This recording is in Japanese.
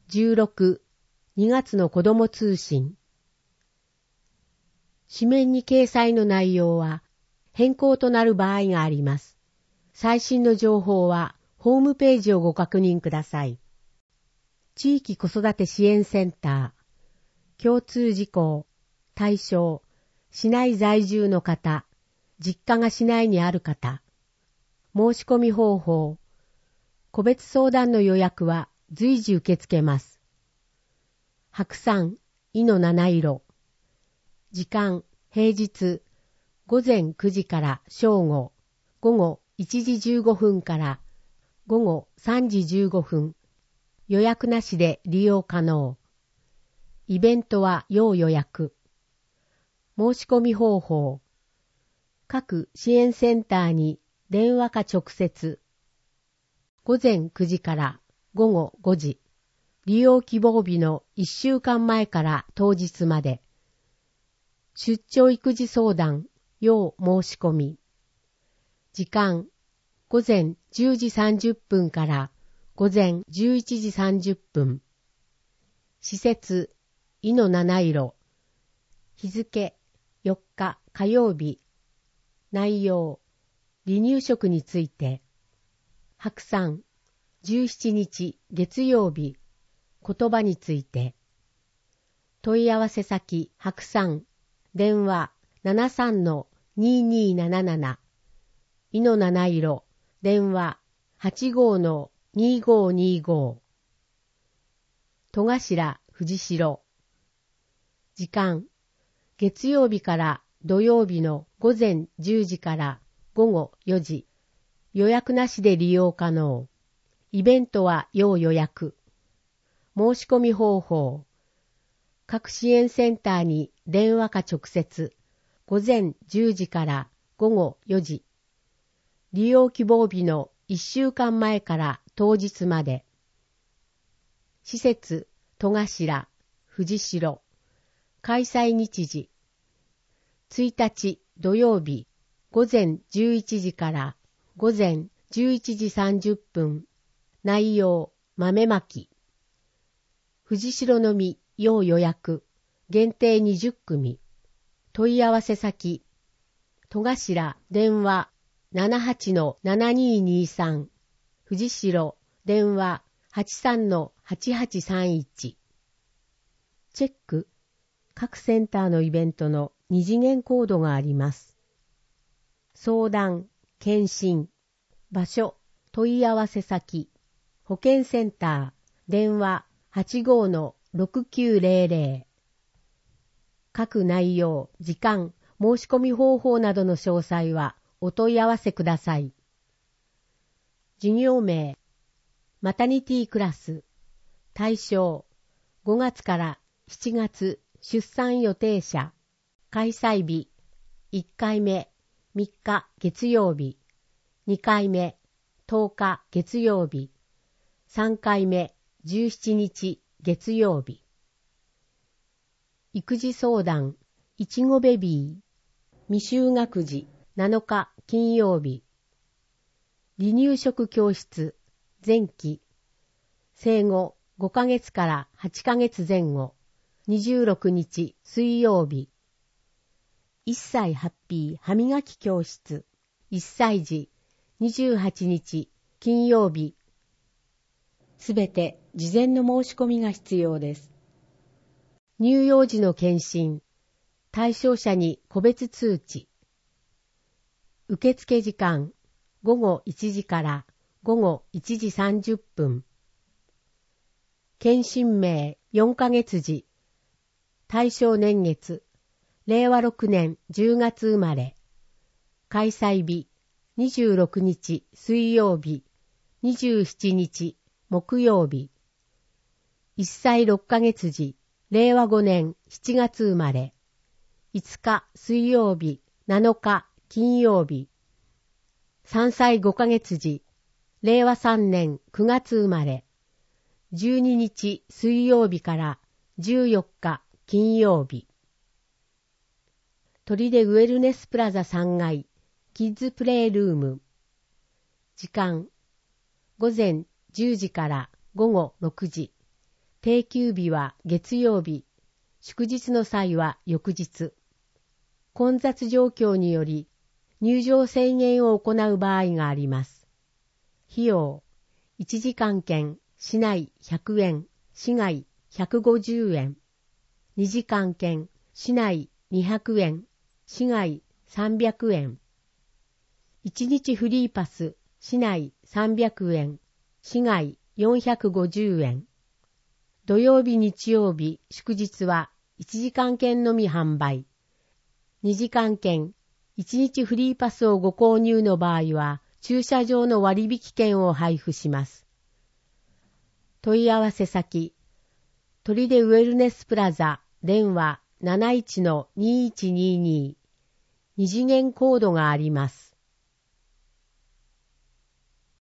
16、2月の子ども通信。紙面に掲載の内容は変更となる場合があります。最新の情報はホームページをご確認ください。地域子育て支援センター、共通事項、対象、市内在住の方、実家が市内にある方、申し込み方法、個別相談の予約は随時受け付けます。白山、いの七色。時間、平日、午前9時から正午、午後1時15分から午後3時15分。予約なしで利用可能。イベントは要予約。申し込み方法。各支援センターに電話か直接。午前9時から午後5時。利用希望日の1週間前から当日まで。出張育児相談、要申し込み。時間、午前10時30分から午前11時30分。施設、いの七色。日付、4日火曜日。内容、離乳食について。白山、17日月曜日。言葉について。問い合わせ先、白山。電話、73-2277。いの七色。電話、85-2525。戸頭、藤代。時間、月曜日から土曜日の午前10時から午後4時。予約なしで利用可能。イベントは要予約。申し込み方法。各支援センターに電話か直接。午前10時から午後4時。利用希望日の1週間前から当日まで。施設、戸頭、藤代。開催日時。1日土曜日、午前11時から午前11時30分。内容、豆まき。藤代のみ、要予約。限定20組。問い合わせ先。戸頭、電話、78-7223。藤代、電話、83-8831。チェック。各センターのイベントの2次元コードがあります。相談、検診。場所、問い合わせ先。保健センター、電話、85-6900。各内容、時間、申し込み方法などの詳細はお問い合わせください。事業名、マタニティクラス。対象、5月から7月出産予定者。開催日、1回目、3日月曜日。2回目、10日月曜日。3回目、17日月曜日。育児相談、いちごベビー。未就学児、7日金曜日。離乳食教室、前期。生後5ヶ月から8ヶ月前後。26日水曜日。1歳ハッピー歯磨き教室。1歳児、28日金曜日。すべて事前の申し込みが必要です。乳幼児の検診。対象者に個別通知。受付時間、午後1時から午後1時30分。検診名4ヶ月時。対象年月、令和6年10月生まれ。開催日、26日水曜日、27日木曜日。1歳6ヶ月時、令和5年7月生まれ。5日水曜日、7日金曜日。3歳5ヶ月時、令和3年9月生まれ。12日水曜日から14日金曜日。取手ウェルネスプラザ3階、キッズプレイルーム。時間、午前10時から午後6時。 定休日は月曜日、祝日の際は翌日。混雑状況により入場制限を行う場合があります。費用、1時間券、市内100円、市外150円。2時間券、市内200円、市外300円。1日フリーパス、市内300円、市外450円。土曜日、日曜日、祝日は1時間券のみ販売。2時間券、1日フリーパスをご購入の場合は、駐車場の割引券を配布します。問い合わせ先、取手ウェルネスプラザ、電話 71-2122。2次元コードがあります。